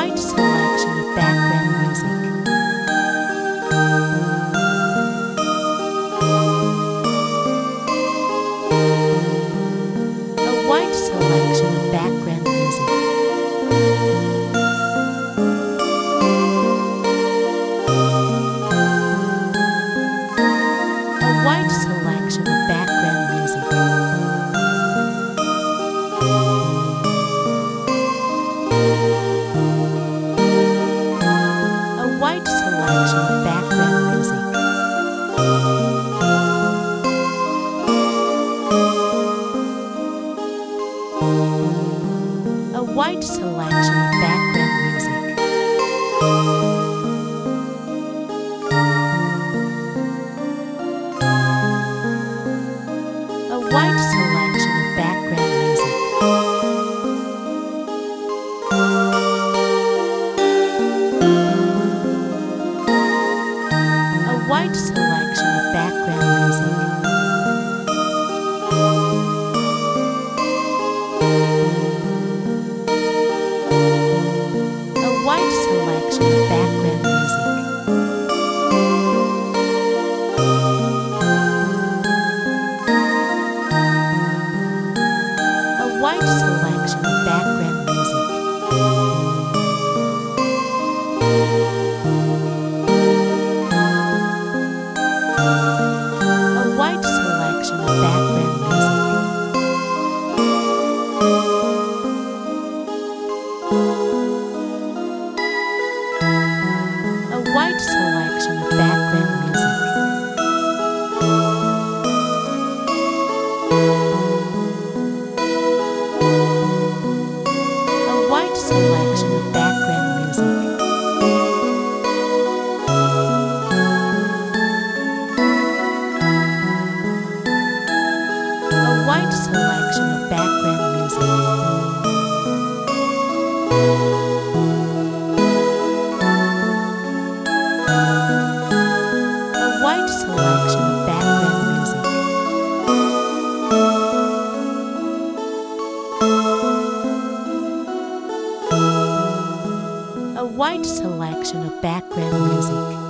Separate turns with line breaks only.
wide selection of background music. A wide selection of background music. A wide selection of background music. A wide selection of background music. A wide selection of background music. A wide selection of background music. A wide selection of background music. A wide selection of background music. A wide selection of background music. A wide selection of background music. A wide selection of background music. A wide selection of background music. A wide selection of background music. A wide selection of background music. A wide selection of background music.